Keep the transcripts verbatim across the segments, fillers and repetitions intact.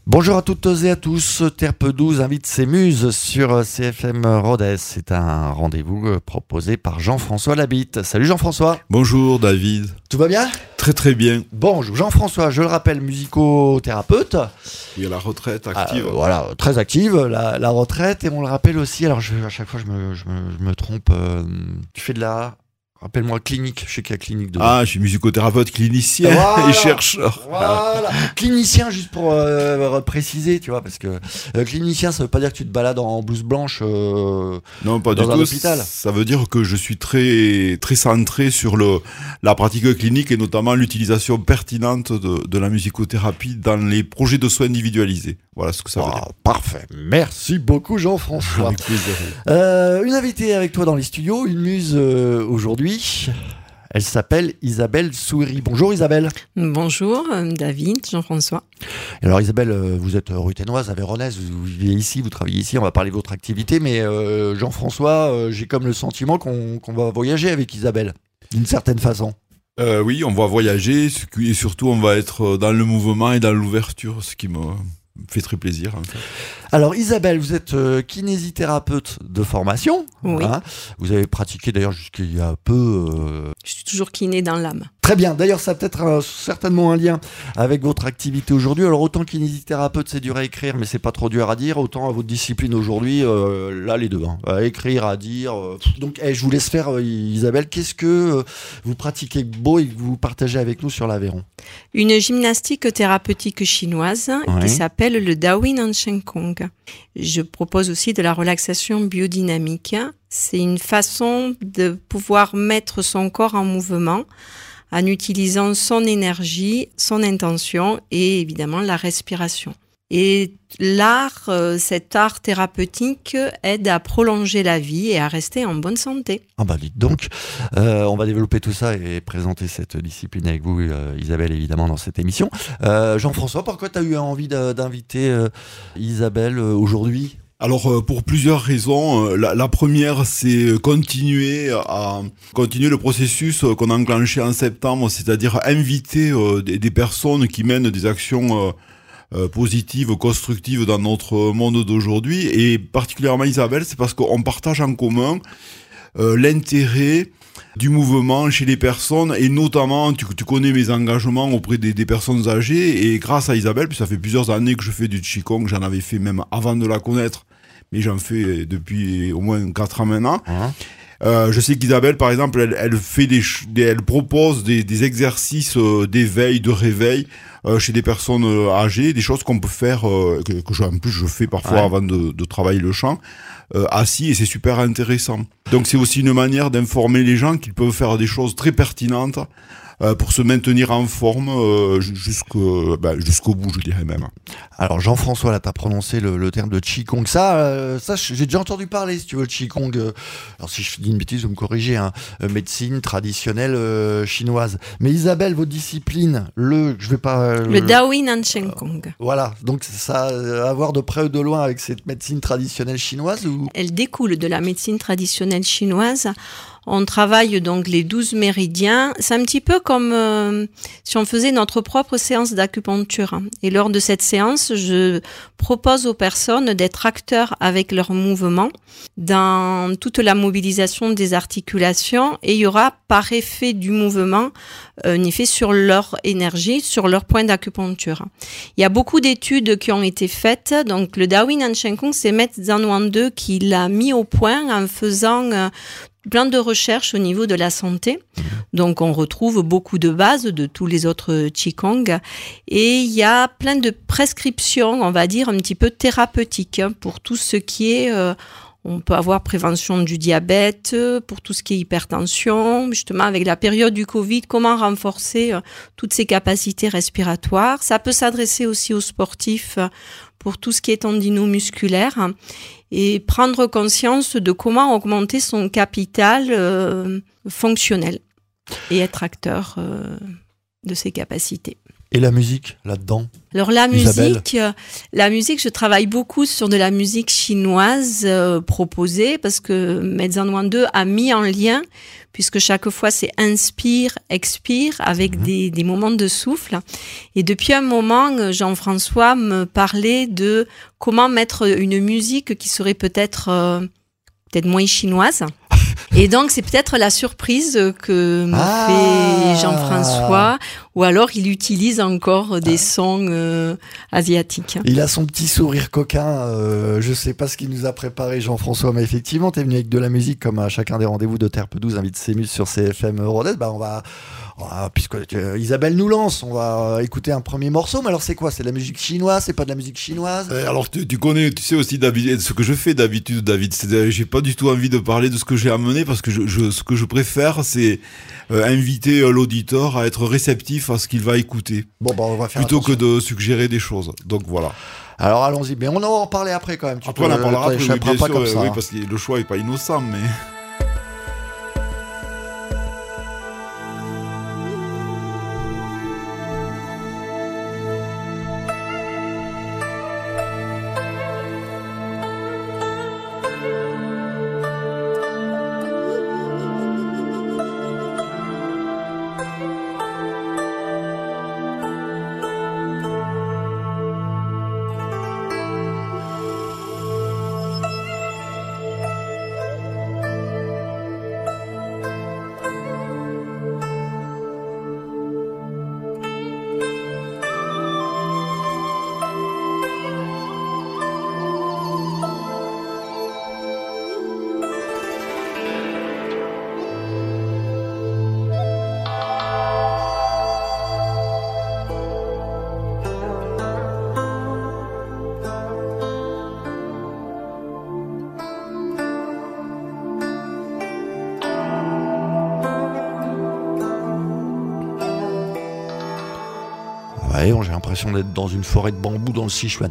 Bonjour à toutes et à tous, Terpe douze invite ses muses sur C F M Rodez. C'est un rendez-vous proposé par Jean-François Labitte. Salut Jean-François. Bonjour David. Tout va bien ? Très très bien. Bon, Jean-François, je le rappelle, musicothérapeute. Oui, à la retraite active. Euh, voilà, très active, la, la retraite. Et on le rappelle aussi, alors je, à chaque fois je me, je me, je me trompe, euh, tu fais de la... Rappelle-moi, clinique, je sais qu'il y a clinique dedans. Ah, je suis musicothérapeute, clinicien voilà, et chercheur. Voilà, clinicien, juste pour euh, préciser, tu vois, parce que euh, clinicien, ça veut pas dire que tu te balades en blouse blanche euh, non, pas dans du un tout. hôpital. Ça veut dire que je suis très, très centré sur le, la pratique clinique et notamment l'utilisation pertinente de, de la musicothérapie dans les projets de soins individualisés. Voilà ce que ça veut oh, dire. Parfait. Merci beaucoup, Jean-François. Avec plaisir. Euh, une invitée avec toi dans les studios, une muse euh, aujourd'hui. Elle s'appelle Isabelle Souiri. Bonjour Isabelle. Bonjour David, Jean-François. Alors Isabelle, vous êtes ruthénoise, avéronaise, vous vivez ici, vous travaillez ici, on va parler de votre activité, mais euh, Jean-François, euh, j'ai comme le sentiment qu'on, qu'on va voyager avec Isabelle, d'une certaine façon. Euh, oui, on va voyager et surtout on va être dans le mouvement et dans l'ouverture, ce qui me fait très plaisir. En fait. Alors Isabelle, vous êtes euh, kinésithérapeute de formation. Oui. Hein, vous avez pratiqué d'ailleurs jusqu'il y a peu. Euh... Je suis toujours kiné dans l'âme. Très bien. D'ailleurs, ça a peut-être euh, certainement un lien avec votre activité aujourd'hui. Alors autant kinésithérapeute, c'est dur à écrire, mais c'est pas trop dur à dire. Autant à votre discipline aujourd'hui, euh, là les deux. Hein. À écrire, à dire. Euh... Donc, hey, je vous laisse faire, euh, Isabelle. Qu'est-ce que euh, vous pratiquez beau et que vous partagez avec nous sur l'Aveyron ? Une gymnastique thérapeutique chinoise ouais. qui s'appelle le Daoyin Shen Kong. Je propose aussi de la relaxation biodynamique. C'est une façon de pouvoir mettre son corps en mouvement en utilisant son énergie, son intention et évidemment la respiration. Et l'art, cet art thérapeutique aide à prolonger la vie et à rester en bonne santé. Ah bah dites donc, euh, on va développer tout ça et présenter cette discipline avec vous, euh, Isabelle, évidemment, dans cette émission. Euh, Jean-François, pourquoi tu as eu envie de, d'inviter euh, Isabelle euh, aujourd'hui ? Alors pour plusieurs raisons, la, la première c'est continuer à continuer le processus qu'on a enclenché en septembre, c'est-à-dire inviter euh, des, des personnes qui mènent des actions euh, euh, positives, constructives dans notre monde d'aujourd'hui, et particulièrement Isabelle, c'est parce qu'on partage en commun euh, l'intérêt du mouvement chez les personnes, et notamment tu, tu connais mes engagements auprès des, des personnes âgées, et grâce à Isabelle, puis ça fait plusieurs années que je fais du Qigong, j'en avais fait même avant de la connaître, mais j'en fais depuis au moins quatre ans maintenant. Mmh. Euh, je sais qu'Isabelle, par exemple, elle, elle fait des, des, elle propose des, des exercices euh, d'éveil, de réveil euh, chez des personnes euh, âgées, des choses qu'on peut faire, euh, que, que je, en plus je fais parfois ouais. avant de, de travailler le chant, euh, assis, et c'est super intéressant. Donc c'est aussi une manière d'informer les gens qu'ils peuvent faire des choses très pertinentes euh, pour se maintenir en forme euh, jusqu'au, ben, jusqu'au bout, je dirais même. Alors Jean-François, là, tu as prononcé le, le terme de Qigong. Ça, euh, ça, j'ai déjà entendu parler, si tu veux, le Qigong. Euh, alors si je dis une bêtise, vous me corrigez, hein, euh, médecine traditionnelle euh, chinoise. Mais Isabelle, votre discipline, le, je vais pas... Euh, le Daoyin Shen Kong. Euh, voilà, donc ça a à voir de près ou de loin avec cette médecine traditionnelle chinoise ou... Elle découle de la médecine traditionnelle chinoise. On travaille donc les douze méridiens. C'est un petit peu comme euh, si on faisait notre propre séance d'acupuncture. Et lors de cette séance, je propose aux personnes d'être acteurs avec leurs mouvements dans toute la mobilisation des articulations, et il y aura par effet du mouvement un effet sur leur énergie, sur leur point d'acupuncture. Il y a beaucoup d'études qui ont été faites. Donc le Daoyin Shen Kong, c'est Maître Zhan Wang qui l'a mis au point en faisant euh, plein de recherches au niveau de la santé. Donc, on retrouve beaucoup de bases de tous les autres Qigong. Et il y a plein de prescriptions, on va dire, un petit peu thérapeutiques hein, pour tout ce qui est... Euh, on peut avoir prévention du diabète, pour tout ce qui est hypertension, justement avec la période du Covid, comment renforcer euh, toutes ces capacités respiratoires. Ça peut s'adresser aussi aux sportifs euh, pour tout ce qui est tendino-musculaire et prendre conscience de comment augmenter son capital euh, fonctionnel et être acteur euh, de ses capacités. Et la musique, là-dedans? Alors la Isabelle. musique, euh, la musique, je travaille beaucoup sur de la musique chinoise euh, proposée parce que Mezzanouan deux a mis en lien, puisque chaque fois c'est inspire, expire avec mmh. des, des moments de souffle. Et depuis un moment, Jean-François me parlait de comment mettre une musique qui serait peut-être euh, peut-être moins chinoise. Et donc, c'est peut-être la surprise que me ah fait Jean-François, ou alors il utilise encore des sons euh, asiatiques. Il a son petit sourire coquin, euh, je sais pas ce qu'il nous a préparé Jean-François, mais effectivement, t'es venu avec de la musique, comme à chacun des rendez-vous de Terpe douze, invite Sémus sur C F M Rodez, bah on va... Ah, puisque euh, Isabelle nous lance, on va écouter un premier morceau. Mais alors c'est quoi? C'est de la musique chinoise? C'est pas de la musique chinoise? euh, Alors tu, tu connais, tu sais aussi David, ce que je fais d'habitude, David. C'est, j'ai pas du tout envie de parler de ce que j'ai amené parce que je, je, ce que je préfère, c'est euh, inviter euh, l'auditeur à être réceptif à ce qu'il va écouter. Bon, bah, on va faire plutôt attention. que de suggérer des choses. Donc voilà. Alors allons-y, mais on en va en parler après quand même. Tu après peux, on en parlera après, oui, bien pas sûr, comme ouais, ça, oui, hein. parce que le choix est pas innocent, mais. Ouais, j'ai l'impression d'être dans une forêt de bambou dans le Sichuan.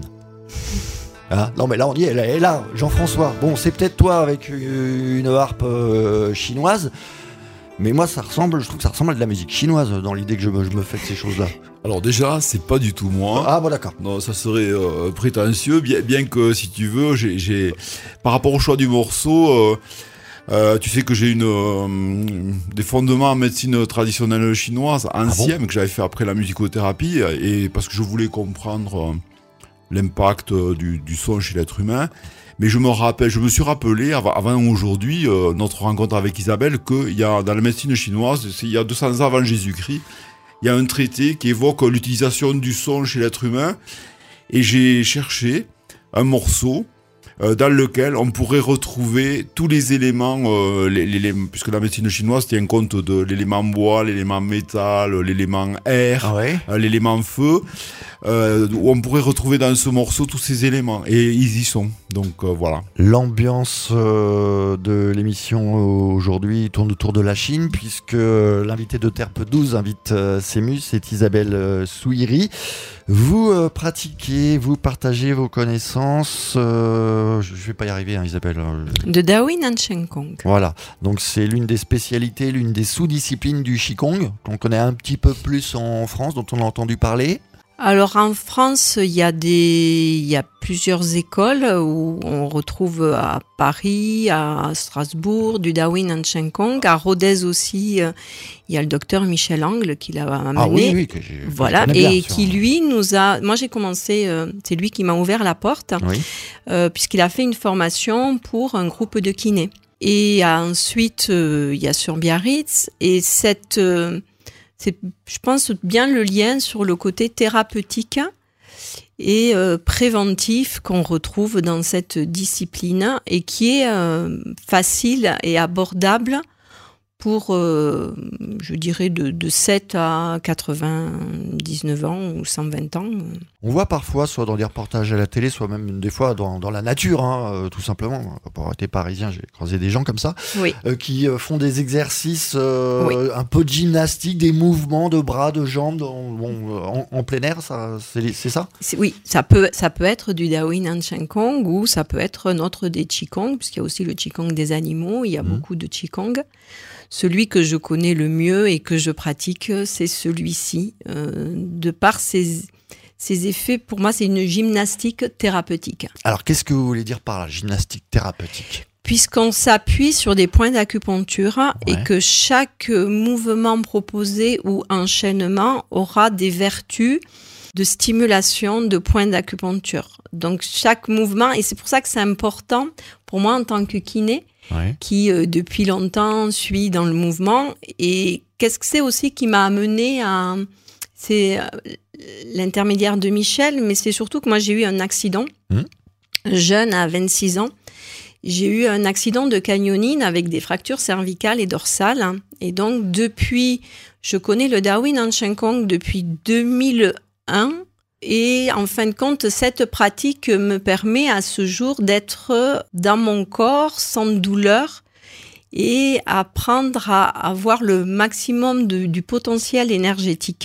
Hein, non mais là on y est, là, et là Jean-François, bon c'est peut-être toi avec une harpe euh, chinoise, mais moi ça ressemble, je trouve que ça ressemble à de la musique chinoise dans l'idée que je me, je me fais de ces choses-là. Alors déjà, c'est pas du tout moi. Ah bon d'accord. Non, ça serait euh, prétentieux, bien, bien que si tu veux, j'ai, j'ai par rapport au choix du morceau, euh, euh, tu sais que j'ai une euh, des fondements en médecine traditionnelle chinoise ancienne, ah bon que j'avais fait après la musicothérapie, et parce que je voulais comprendre euh, l'impact du, du son chez l'être humain. Mais je me rappelle, je me suis rappelé avant, avant aujourd'hui euh, notre rencontre avec Isabelle qu'il y a dans la médecine chinoise, c'est, il y a deux cents ans avant Jésus-Christ, il y a un traité qui évoque l'utilisation du son chez l'être humain, et j'ai cherché un morceau euh, dans lequel on pourrait retrouver tous les éléments, euh, les, les, puisque la médecine chinoise tient compte de l'élément bois, l'élément métal, l'élément air, ah ouais euh, l'élément feu, euh, où on pourrait retrouver dans ce morceau tous ces éléments, et ils y sont. Donc euh, voilà. L'ambiance euh, de l'émission aujourd'hui tourne autour de la Chine, puisque l'invité de Terpe douze invite euh, Sémus, c'est Isabelle euh, Souiri. Vous euh, pratiquez, vous partagez vos connaissances, euh, je ne vais pas y arriver hein, Isabelle. De Daoyin Shen Kong. Voilà, donc c'est l'une des spécialités, l'une des sous-disciplines du Qigong, qu'on connaît un petit peu plus en France, dont on a entendu parler. Alors en France, il y a des, il y a plusieurs écoles où on retrouve à Paris, à Strasbourg, du Daoyin Shen Kong, à Rodez aussi. Il y a le docteur Michel Angle qui l'a amené. Ah oui, oui, que j'ai, voilà, que et bien, qui lui nous a. Moi, j'ai commencé. Euh, c'est lui qui m'a ouvert la porte, oui. euh, puisqu'il a fait une formation pour un groupe de kinés. Et ensuite, euh, il y a sur Biarritz et cette. Euh, C'est, je pense, bien le lien sur le côté thérapeutique et euh, préventif qu'on retrouve dans cette discipline et qui est euh, facile et abordable pour, euh, je dirais, de, de sept à quatre-vingt-dix-neuf ans ou cent vingt ans. On voit parfois, soit dans des reportages à la télé, soit même des fois dans, dans la nature, hein, euh, tout simplement. Pour être parisien, j'ai croisé des gens comme ça, oui. euh, qui euh, font des exercices, euh, oui. un peu de gymnastique, des mouvements de bras, de jambes, dans, bon, en, en plein air, ça, c'est, c'est ça c'est, Oui, ça peut, ça peut être du Daoyin Shen Kong ou ça peut être notre des Qigong, puisqu'il y a aussi le Qigong des animaux, il y a mmh. beaucoup de Qigong. Celui que je connais le mieux et que je pratique, c'est celui-ci, euh, de par ses... Ces effets, pour moi, c'est une gymnastique thérapeutique. Alors, qu'est-ce que vous voulez dire par la gymnastique thérapeutique ? Puisqu'on s'appuie sur des points d'acupuncture ouais. et que chaque mouvement proposé ou enchaînement aura des vertus de stimulation de points d'acupuncture. Donc, chaque mouvement, et c'est pour ça que c'est important pour moi en tant que kiné, ouais. qui euh, depuis longtemps suit dans le mouvement. Et qu'est-ce que c'est aussi qui m'a amené à... C'est l'intermédiaire de Michel, mais c'est surtout que moi, j'ai eu un accident, mmh. jeune, à vingt-six ans. J'ai eu un accident de canyoning avec des fractures cervicales et dorsales. Et donc, depuis, je connais le Daoyin Shen Kong depuis deux mille un. Et en fin de compte, cette pratique me permet à ce jour d'être dans mon corps sans douleur et apprendre à avoir le maximum de, du potentiel énergétique.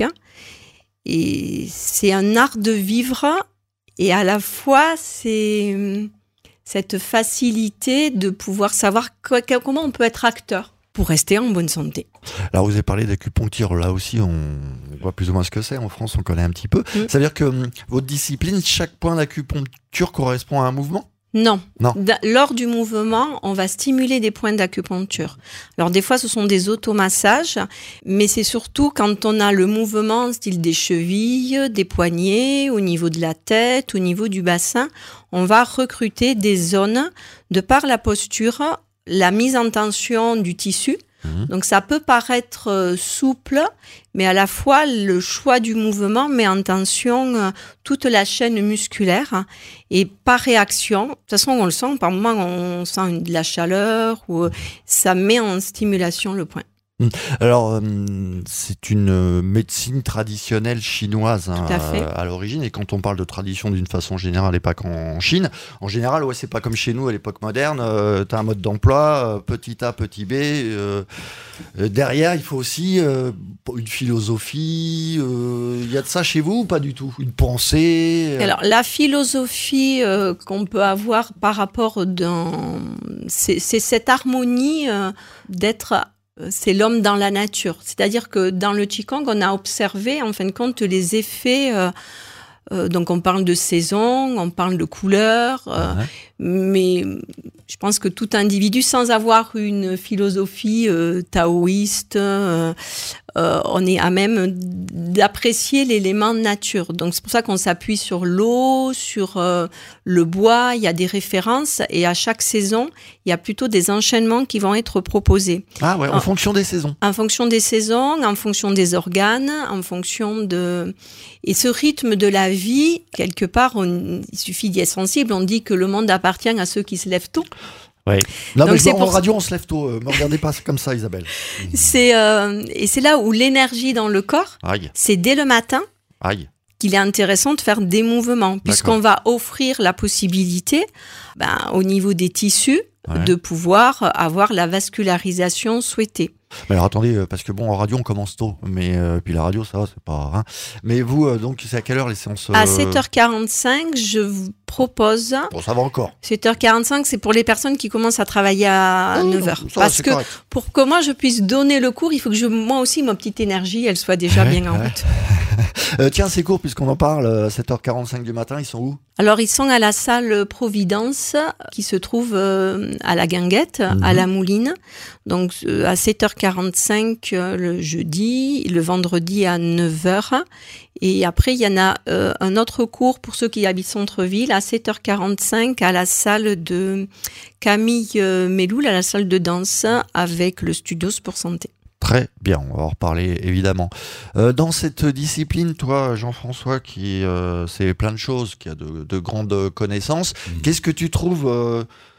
Et c'est un art de vivre et à la fois, c'est cette facilité de pouvoir savoir quoi, comment on peut être acteur pour rester en bonne santé. Alors, vous avez parlé d'acupuncture. Là aussi, on voit plus ou moins ce que c'est. En France, on connaît un petit peu. Mmh. Ça veut dire que hum, votre discipline, chaque point d'acupuncture correspond à un mouvement ? Non. non. Da- lors du mouvement, on va stimuler des points d'acupuncture. Alors des fois, ce sont des automassages, mais c'est surtout quand on a le mouvement, style des chevilles, des poignets, au niveau de la tête, au niveau du bassin, on va recruter des zones de par la posture, la mise en tension du tissu. Mmh. Donc ça peut paraître euh, souple, mais à la fois le choix du mouvement met en tension euh, toute la chaîne musculaire et par réaction, de toute façon on le sent, par moment on sent une, de la chaleur ou euh, ça met en stimulation le point. Alors, euh, c'est une médecine traditionnelle chinoise hein, à, à l'origine, et quand on parle de tradition d'une façon générale et pas qu'en Chine, en général, ouais, c'est pas comme chez nous à l'époque moderne, euh, tu as un mode d'emploi, euh, petit A, petit B, euh, euh, derrière il faut aussi euh, une philosophie, il euh, y a de ça chez vous ou pas du tout ? Une pensée euh... Alors, la philosophie euh, qu'on peut avoir par rapport dans... C'est, c'est cette harmonie euh, d'être... C'est l'homme dans la nature. C'est-à-dire que dans le Qigong, on a observé, en fin de compte, les effets. Euh, euh, donc, on parle de saison, on parle de couleur. Euh, ouais. Mais je pense que tout individu, sans avoir une philosophie euh, taoïste, euh, euh, on est à même d'apprécier l'élément nature. Donc, c'est pour ça qu'on s'appuie sur l'eau, sur euh, le bois. Il y a des références et à chaque saison, il y a plutôt des enchaînements qui vont être proposés. Ah ouais, en, en fonction des saisons. En fonction des saisons, en fonction des organes, en fonction de... Et ce rythme de la vie, quelque part, on... il suffit d'y être sensible. On dit que le monde appartient à ceux qui se lèvent tôt. Oui. Non, donc mais c'est en pour... radio, on se lève tôt. Ne me regardez pas comme ça, Isabelle. C'est, euh, et c'est là où l'énergie dans le corps, Aïe. c'est dès le matin Aïe. qu'il est intéressant de faire des mouvements, puisqu'on va offrir la possibilité, ben, au niveau des tissus, ouais. de pouvoir avoir la vascularisation souhaitée. Mais alors attendez, parce que bon, en radio on commence tôt, mais euh, puis la radio ça va, c'est pas. Hein. Mais vous, euh, donc c'est à quelle heure les séances euh... À sept heures quarante-cinq, je vous propose. Bon, ça va encore. sept heures quarante-cinq, c'est pour les personnes qui commencent à travailler à oh, neuf heures. Ça, parce que correct. Pour que moi je puisse donner le cours, il faut que je, moi aussi, ma petite énergie, elle soit déjà ouais, bien en route. euh, tiens, ces cours, puisqu'on en parle, à sept heures quarante-cinq du matin, ils sont où ? Alors, ils sont à la salle Providence, qui se trouve euh, à la Guinguette, mmh. à la Mouline. Donc, euh, à sept heures quarante-cinq euh, le jeudi, le vendredi à neuf heures. Et après, il y en a euh, un autre cours pour ceux qui habitent centre-ville, à sept heures quarante-cinq, à la salle de Camille euh, Méloul, à la salle de danse, avec le studio Sport Santé. Très bien, on va en reparler évidemment. Euh, dans cette discipline, toi Jean-François, qui euh, sait plein de choses, qui a de, de grandes connaissances, mmh. qu'est-ce que tu trouves euh,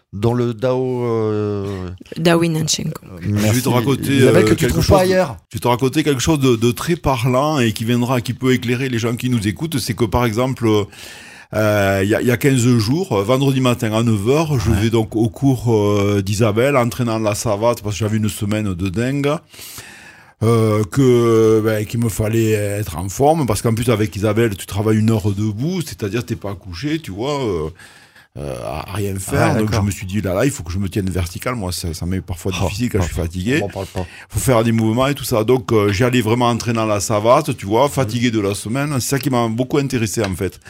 dans le Dao. Euh... Dao Inanchenko. Je vais te raconter Isabelle, euh, que tu quelque trouves chose. Pas ailleurs. Je vais te raconter quelque chose de, de très parlant et qui viendra, qui peut éclairer les gens qui nous écoutent. C'est que par exemple, il euh, y, a, y a quinze jours, vendredi matin à neuf heures, ouais. je vais donc au cours euh, d'Isabelle, entraînant la savate parce que j'avais une semaine de dingue. Euh, que ben, qu'il me fallait être en forme parce qu'en plus avec Isabelle tu travailles une heure debout, c'est-à-dire t'es pas couché, tu vois. Euh, Euh, à rien faire, ah, donc je me suis dit là là il faut que je me tienne vertical, moi ça, ça m'est parfois oh, difficile quand oh, je suis fatigué, il faut faire des mouvements et tout ça, donc euh, j'y allais vraiment entraînant la savate, tu vois, fatigué de la semaine, c'est ça qui m'a beaucoup intéressé en fait.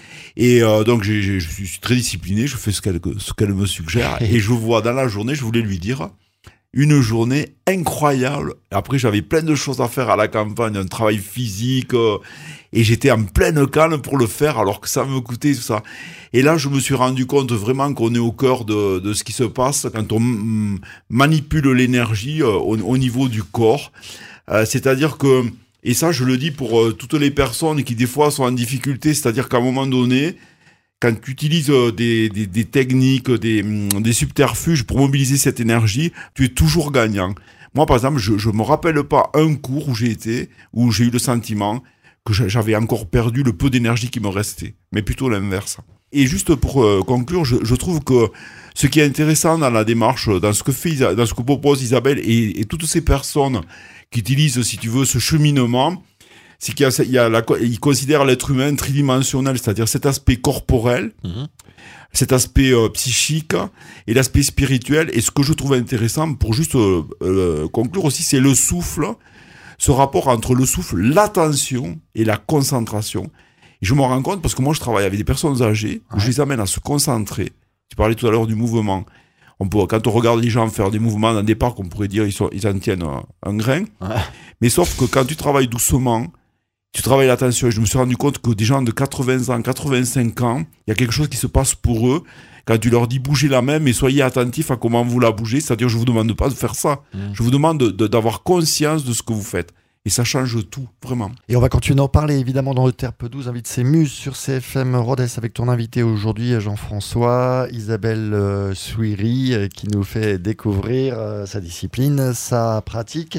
Et euh, donc j'ai, j'ai, je suis très discipliné, je fais ce qu'elle, ce qu'elle me suggère et je vois dans la journée, je voulais lui dire une journée incroyable. Après, j'avais plein de choses à faire à la campagne, un travail physique, euh, et j'étais en pleine calme pour le faire, alors que ça me coûtait tout ça. Et là, je me suis rendu compte vraiment qu'on est au cœur de, de ce qui se passe quand on m- manipule l'énergie euh, au, au niveau du corps. Euh, c'est-à-dire que, et ça, je le dis pour euh, toutes les personnes qui des fois sont en difficulté, c'est-à-dire qu'à un moment donné, quand tu utilises des, des, des techniques, des, des subterfuges pour mobiliser cette énergie, tu es toujours gagnant. Moi, par exemple, je ne me rappelle pas un cours où j'ai été, où j'ai eu le sentiment que j'avais encore perdu le peu d'énergie qui me restait, mais plutôt l'inverse. Et juste pour euh, conclure, je, je trouve que ce qui est intéressant dans la démarche, dans ce que fait, dans ce que propose Isabelle et, et toutes ces personnes qui utilisent, si tu veux, ce cheminement, c'est qu'il y a, il y a la, il considère l'être humain tridimensionnel, c'est-à-dire cet aspect corporel, mmh. cet aspect euh, psychique et l'aspect spirituel. Et ce que je trouve intéressant, pour juste euh, euh, conclure aussi, c'est le souffle, ce rapport entre le souffle, l'attention et la concentration. Et je me rends compte parce que moi, je travaille avec des personnes âgées, où ouais. je les amène à se concentrer. Tu parlais tout à l'heure du mouvement. On peut, quand on regarde les gens faire des mouvements dans des parcs, on pourrait dire ils, sont, ils en tiennent un, un grain. Ouais. Mais sauf que quand tu travailles doucement, tu travailles l'attention. Et je me suis rendu compte que des gens de quatre-vingts ans, quatre-vingt-cinq ans, il y a quelque chose qui se passe pour eux quand tu leur dis bougez la main, mais soyez attentifs à comment vous la bougez. C'est-à-dire, je vous demande pas de faire ça. Mmh. Je vous demande de, de, d'avoir conscience de ce que vous faites. Et ça change tout, vraiment. Et on va continuer d'en parler, évidemment, dans le Terpe douze, invite ses muses sur C F M Rodez avec ton invité aujourd'hui, Jean-François, Isabelle euh, Souiri, euh, qui nous fait découvrir euh, sa discipline, sa pratique.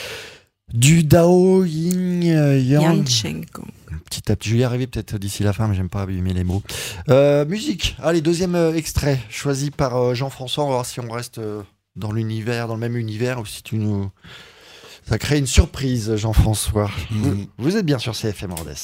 Du Dao Yin Yang. Inanchenko. Petit à petit, je vais y arriver peut-être d'ici la fin, mais j'aime pas abîmer les mots. Euh, musique, allez, deuxième euh, extrait, choisi par euh, Jean-François. On va voir si on reste euh, dans l'univers, dans le même univers, ou si tu nous... Ça crée une surprise, Jean-François. Mmh. Vous, vous êtes bien sur C F M Rodez.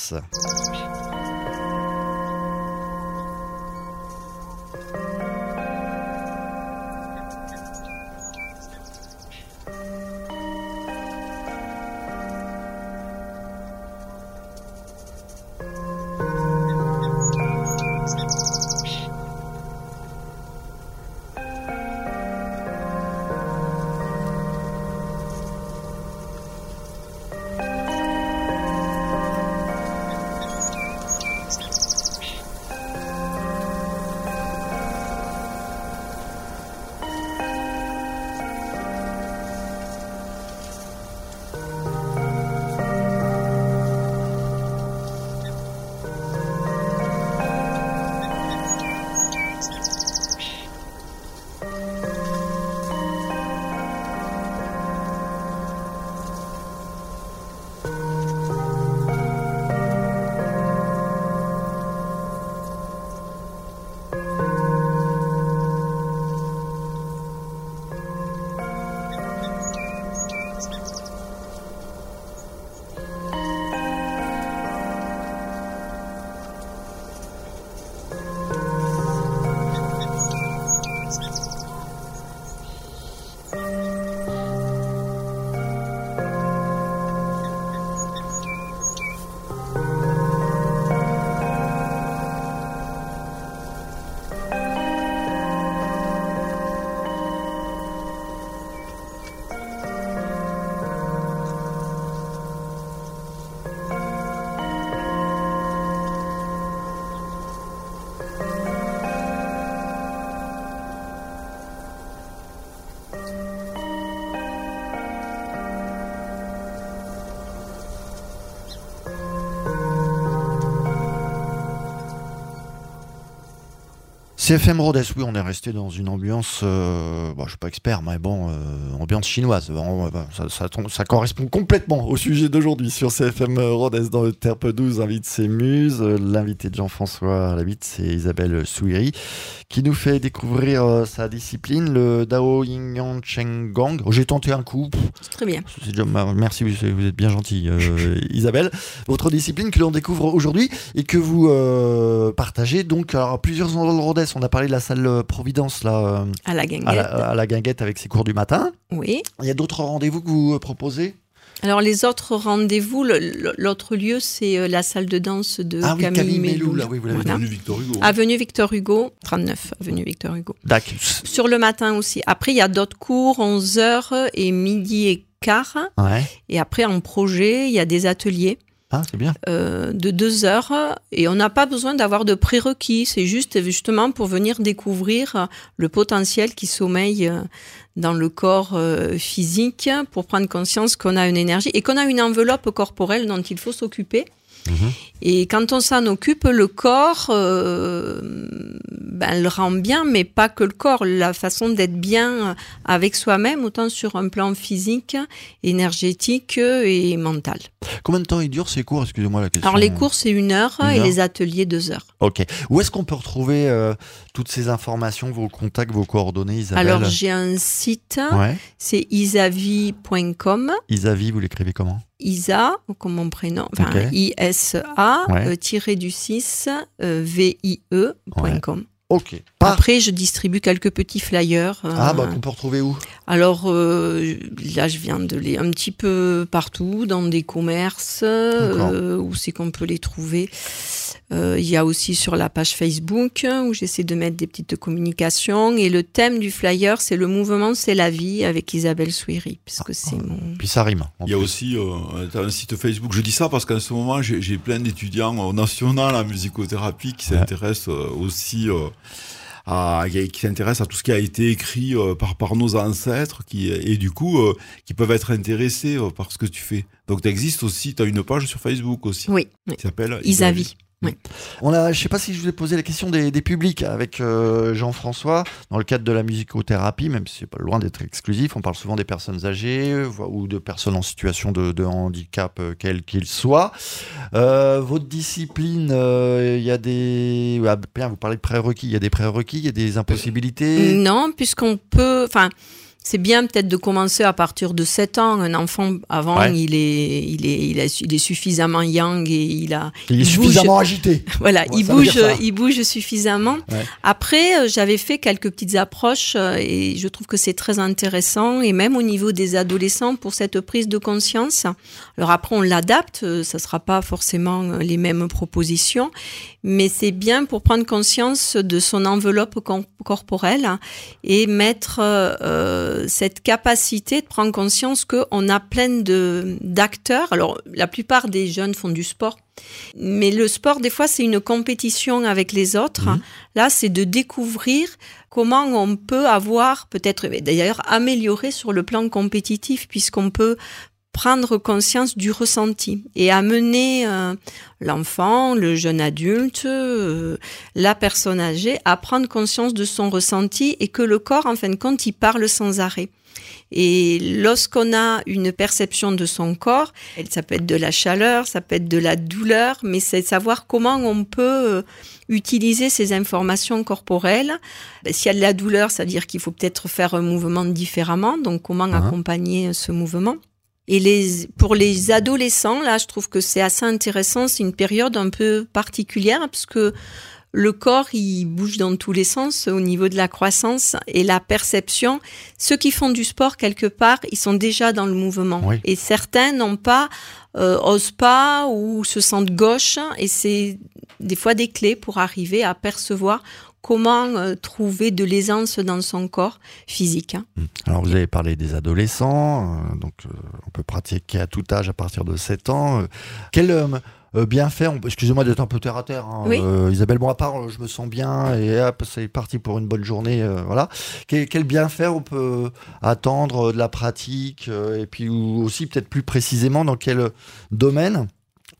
C F M Rodez, oui, on est resté dans une ambiance, euh, bon, je suis pas expert, mais bon, euh, ambiance chinoise. On, ça, ça, ça correspond complètement au sujet d'aujourd'hui sur C F M Rodez dans le Terpe douze, invite ses muses. L'invité de Jean-François Labitte, c'est Isabelle Souiri, qui nous fait découvrir euh, sa discipline, le Dao Yin Yang Cheng Gong. J'ai tenté un coup. C'est très bien. C'est déjà, merci, vous êtes bien gentil, euh, Isabelle. Votre discipline que l'on découvre aujourd'hui et que vous euh, partagez donc alors, à plusieurs endroits de Rodez. On a parlé de la salle Providence là, euh, à la Guinguette. À la, à la Guinguette avec ses cours du matin. Oui. Il y a d'autres rendez-vous que vous proposez ? Alors les autres rendez-vous, le, l'autre lieu, c'est la salle de danse de ah, oui, Camille, Camille Melloul. Là, oui, vous l'avez voilà. Avenue Victor Hugo. Avenue Victor Hugo, trente-neuf, avenue Victor Hugo. D'accord. Sur le matin aussi. Après, il y a d'autres cours, onze heures et midi et quart. Ouais. Et après, en projet, il y a des ateliers. Ah, c'est bien. Euh, de deux heures. Et on n'a pas besoin d'avoir de prérequis. C'est juste justement pour venir découvrir le potentiel qui sommeille dans le corps euh, physique, pour prendre conscience qu'on a une énergie et qu'on a une enveloppe corporelle dont il faut s'occuper. Mmh. Et quand on s'en occupe, le corps euh, ben, le rend bien, mais pas que le corps, la façon d'être bien avec soi-même, autant sur un plan physique, énergétique et mental. Combien de temps ils durent ces cours ? Excusez-moi la question. Alors les cours c'est une heure une et heure. Les ateliers deux heures. Ok. Où est-ce qu'on peut retrouver euh, toutes ces informations, vos contacts, vos coordonnées, Isabelle ? Alors j'ai un site, ouais. C'est isavi point com. Isavi, vous l'écrivez comment ? Isa, comme mon prénom, enfin okay. I S A, ouais. euh, tiré du six, euh, V I E point com. Ouais. Ok. Par... Après, je distribue quelques petits flyers. Euh, ah, bah, qu'on peut retrouver où ? Alors, euh, là, je viens de les un petit peu partout, dans des commerces, euh, où c'est qu'on peut les trouver. Euh, il y a aussi sur la page Facebook, où j'essaie de mettre des petites communications. Et le thème du flyer, c'est le mouvement, c'est la vie, avec Isabelle Souiri, puisque ah, c'est mon... Puis ça rime. Il y a plus. aussi euh, un site Facebook. Je dis ça parce qu'en ce moment, j'ai, j'ai plein d'étudiants au national en musicothérapie qui ouais. s'intéressent euh, aussi... Euh, À, qui s'intéressent à tout ce qui a été écrit euh, par, par nos ancêtres qui, et du coup euh, qui peuvent être intéressés euh, par ce que tu fais. Donc tu existes aussi, tu as une page sur Facebook aussi. Oui. Qui oui. s'appelle Isavi. Isavi. Oui. On a, je ne sais pas si je vous ai posé la question des, des publics avec euh, Jean-François dans le cadre de la musicothérapie, même si c'est pas loin d'être exclusif. On parle souvent des personnes âgées euh, ou de personnes en situation de, de handicap, euh, quel qu'il soit. Euh, votre discipline, il euh, y a des, ah, bien, vous parlez de prérequis. Il y a des prérequis, il y a des impossibilités. Non, puisqu'on peut, enfin. C'est bien peut-être de commencer à partir de sept ans. Un enfant, avant, ouais. il, est, il, est, il, est, il est suffisamment yang et il a... Il est il suffisamment bouge. agité. Voilà, ouais, il, bouge, il bouge suffisamment. Ouais. Après, j'avais fait quelques petites approches et je trouve que c'est très intéressant. Et même au niveau des adolescents, pour cette prise de conscience. Alors après, on l'adapte. Ça ne sera pas forcément les mêmes propositions. Mais c'est bien pour prendre conscience de son enveloppe corporelle et mettre... Euh, cette capacité de prendre conscience qu'on a plein de, d'acteurs. Alors, la plupart des jeunes font du sport, mais le sport, des fois, c'est une compétition avec les autres. Mmh. Là, c'est de découvrir comment on peut avoir, peut-être, d'ailleurs, amélioré sur le plan compétitif, puisqu'on peut prendre conscience du ressenti et amener euh, l'enfant, le jeune adulte, euh, la personne âgée à prendre conscience de son ressenti et que le corps, en fin de compte, il parle sans arrêt. Et lorsqu'on a une perception de son corps, ça peut être de la chaleur, ça peut être de la douleur, mais c'est de savoir comment on peut utiliser ces informations corporelles. S'il y a de la douleur, ça veut dire qu'il faut peut-être faire un mouvement différemment, donc comment mmh. accompagner ce mouvement. Et les, pour les adolescents, là, je trouve que c'est assez intéressant. C'est une période un peu particulière parce que le corps, il bouge dans tous les sens au niveau de la croissance et la perception. Ceux qui font du sport, quelque part, ils sont déjà dans le mouvement. Oui. Et certains n'ont pas, euh, osent pas ou se sentent gauche. Et c'est des fois des clés pour arriver à percevoir comment euh, trouver de l'aisance dans son corps physique. Hein. Alors vous avez parlé des adolescents, euh, donc euh, on peut pratiquer à tout âge à partir de sept ans. Euh, quel euh, bienfait, on, excusez-moi d'être un peu terre à terre, hein, oui. euh, Isabelle, bon à part je me sens bien et hop, c'est parti pour une bonne journée. Euh, voilà. Quel, quel bienfait on peut attendre de la pratique euh, et puis aussi peut-être plus précisément dans quel domaine ?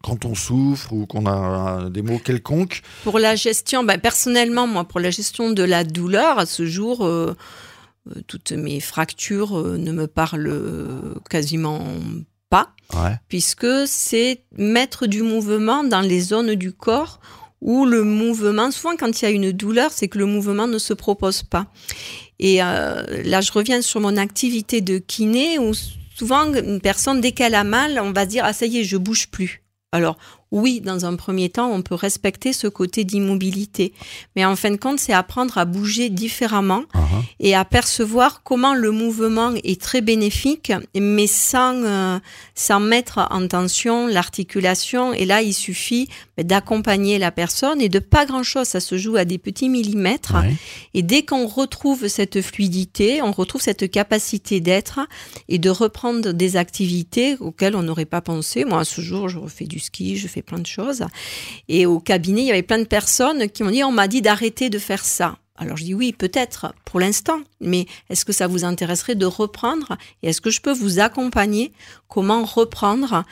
quand on souffre ou qu'on a des maux quelconques? Pour la gestion, ben, personnellement, moi, pour la gestion de la douleur, à ce jour, euh, euh, toutes mes fractures euh, ne me parlent euh, quasiment pas, Ouais. puisque c'est mettre du mouvement dans les zones du corps où le mouvement, souvent quand il y a une douleur, c'est que le mouvement ne se propose pas. Et euh, là, je reviens sur mon activité de kiné, où souvent, une personne, dès qu'elle a mal, on va se dire « Ah, ça y est, je bouge plus ». Alors, oui, dans un premier temps, on peut respecter ce côté d'immobilité. Mais en fin de compte, c'est apprendre à bouger différemment Uh-huh. et à percevoir comment le mouvement est très bénéfique, mais sans, euh, sans mettre en tension l'articulation. Et là, il suffit d'accompagner la personne et de pas grand-chose. Ça se joue à des petits millimètres. Ouais. Et dès qu'on retrouve cette fluidité, on retrouve cette capacité d'être et de reprendre des activités auxquelles on n'aurait pas pensé. Moi, à ce jour, je refais du ski, je fais plein de choses. Et au cabinet, il y avait plein de personnes qui m'ont dit « On m'a dit d'arrêter de faire ça ». Alors je dis oui, peut-être pour l'instant, mais est-ce que ça vous intéresserait de reprendre et est-ce que je peux vous accompagner comment reprendre?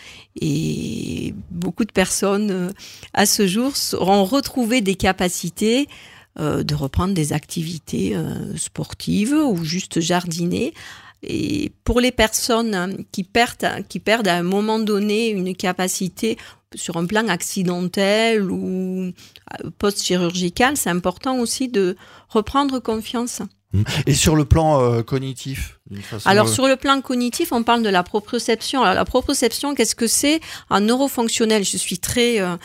Et beaucoup de personnes euh, à ce jour auront retrouvé des capacités euh, de reprendre des activités euh, sportives ou juste jardiner. Et pour les personnes qui perdent, qui perdent à un moment donné une capacité sur un plan accidentel ou post-chirurgical, c'est important aussi de reprendre confiance. Et sur le plan euh, cognitif, d'une façon, Alors euh, sur le plan cognitif, on parle de la proprioception. Alors la proprioception, qu'est-ce que c'est? En neurofonctionnel, je suis très euh,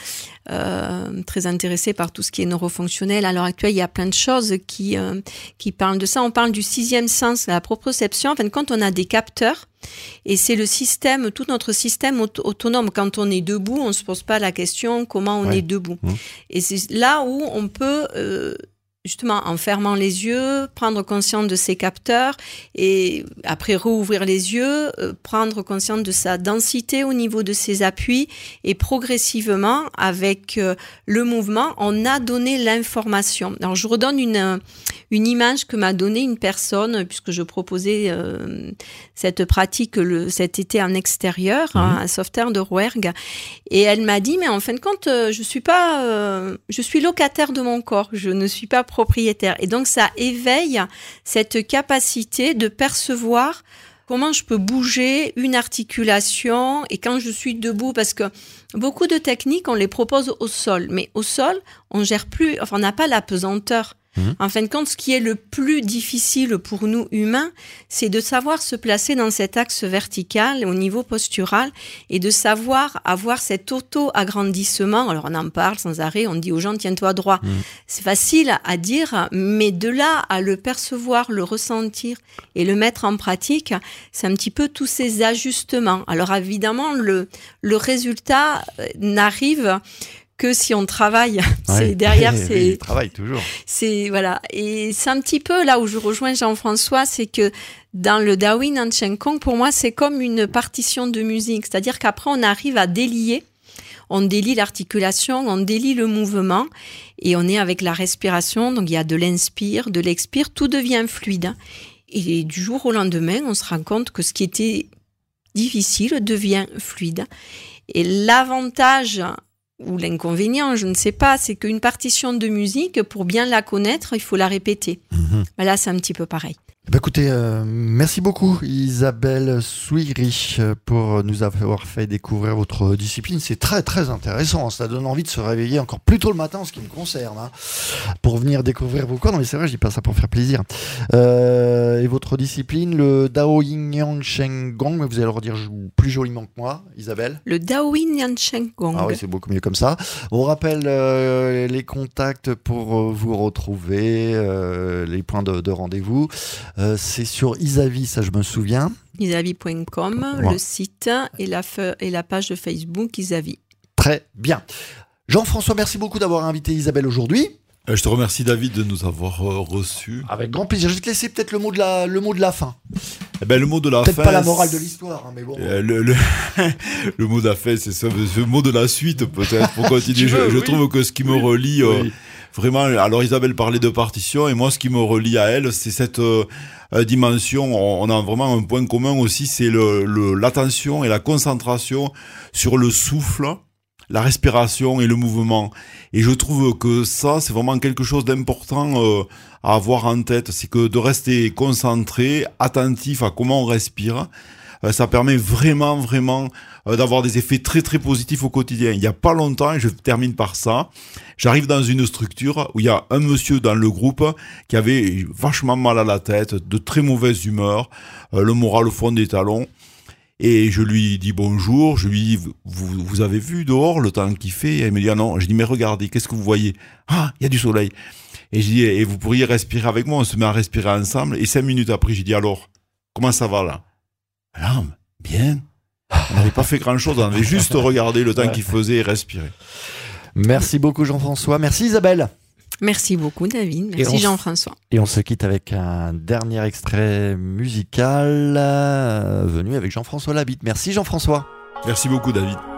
euh, très intéressée par tout ce qui est neurofonctionnel. À l'heure actuelle, il y a plein de choses qui euh, qui parlent de ça. On parle du sixième sens, la proprioception. En fin de compte, on a des capteurs. Et c'est le système, tout notre système auto- autonome. Quand on est debout, on ne se pose pas la question comment on Ouais. est debout. Mmh. Et c'est là où on peut, euh, justement, en fermant les yeux, prendre conscience de ses capteurs et après rouvrir les yeux, euh, prendre conscience de sa densité au niveau de ses appuis et progressivement, avec euh, le mouvement, on a donné l'information. Alors, je redonne une, une image que m'a donnée une personne, puisque je proposais euh, cette pratique le, cet été en extérieur, Mmh. hein, à Sauveterre de Rouergue, et elle m'a dit, mais en fin de compte, euh, je suis pas, euh, je suis locataire de mon corps, je ne suis pas propriétaire. Et donc, ça éveille cette capacité de percevoir comment je peux bouger une articulation et quand je suis debout, parce que beaucoup de techniques, on les propose au sol, mais au sol, on gère plus, enfin, on n'a pas la pesanteur. Mmh. En fin de compte, ce qui est le plus difficile pour nous humains, c'est de savoir se placer dans cet axe vertical au niveau postural et de savoir avoir cet auto-agrandissement. Alors, on en parle sans arrêt, on dit aux gens, tiens-toi droit. Mmh. C'est facile à dire, mais de là à le percevoir, le ressentir et le mettre en pratique, c'est un petit peu tous ces ajustements. Alors, évidemment, le, le résultat n'arrive que si on travaille, ouais. c'est derrière, c'est. Il travaille toujours. C'est voilà, et c'est un petit peu là où je rejoins Jean-François, c'est que dans le Daoyin Cheng Kong, pour moi, c'est comme une partition de musique, c'est-à-dire qu'après on arrive à délier, on délie l'articulation, on délie le mouvement, et on est avec la respiration. Donc il y a de l'inspire, de l'expire, tout devient fluide. Et du jour au lendemain, on se rend compte que ce qui était difficile devient fluide. Et l'avantage ou l'inconvénient, je ne sais pas, c'est qu'une partition de musique, pour bien la connaître, il faut la répéter. Mmh. Ben là, c'est un petit peu pareil. Bah écoutez, euh, merci beaucoup Isabelle Souiri pour nous avoir fait découvrir votre discipline. C'est très très intéressant, ça donne envie de se réveiller encore plus tôt le matin en ce qui me concerne, hein, pour venir découvrir vos cours. Non mais c'est vrai, je dis pas ça pour faire plaisir. Euh, et votre discipline, le Daoyin Cheng Kong, vous allez le redire plus joliment que moi, Isabelle. Le Daoyin Cheng Kong. Ah oui, c'est beaucoup mieux comme ça. On rappelle euh, les contacts pour euh, vous retrouver, euh, les points de, de rendez-vous. Euh, c'est sur Isavi, ça je me souviens. Isavi point com, ouais. Le site et la, fe- et la page de Facebook Isavi. Très bien. Jean-François, merci beaucoup d'avoir invité Isabelle aujourd'hui. Euh, je te remercie David de nous avoir euh, reçus. Avec grand plaisir. Je vais te laisser peut-être le mot de la, le mot de la fin. Eh ben, le mot de la peut-être fin. Peut-être pas la morale de l'histoire, hein, mais bon. Euh, le, le, le mot de la fin, c'est ce, ce mot de la suite peut-être pour continuer. veux, je, je oui. trouve que ce qui me relie... Euh, oui. Vraiment, alors Isabelle parlait de partition et moi ce qui me relie à elle, c'est cette euh, dimension, on a vraiment un point commun aussi, c'est le, le, l'attention et la concentration sur le souffle la respiration et le mouvement. Et je trouve que ça, c'est vraiment quelque chose d'important euh, à avoir en tête. C'est que de rester concentré, attentif à comment on respire, euh, ça permet vraiment, vraiment euh, d'avoir des effets très, très positifs au quotidien. Il n'y a pas longtemps, et je termine par ça, j'arrive dans une structure où il y a un monsieur dans le groupe qui avait vachement mal à la tête, de très mauvaise humeur, euh, le moral au fond des talons. Et je lui dis bonjour, je lui dis, vous, vous avez vu dehors le temps qu'il fait? Et elle me dit, ah non. Je dis, mais regardez, qu'est-ce que vous voyez? Ah, il y a du soleil. Et je dis, et vous pourriez respirer avec moi? On se met à respirer ensemble. Et cinq minutes après, j'ai dit, alors, comment ça va là? Là, bien. On n'avait pas fait grand chose, on avait juste regardé le temps qu'il faisait et respiré. Merci beaucoup Jean-François, merci Isabelle. Merci beaucoup David, merci Jean-François. Et on se quitte avec un dernier extrait musical euh, venu avec Jean-François Labitte. Merci Jean-François. Merci beaucoup David.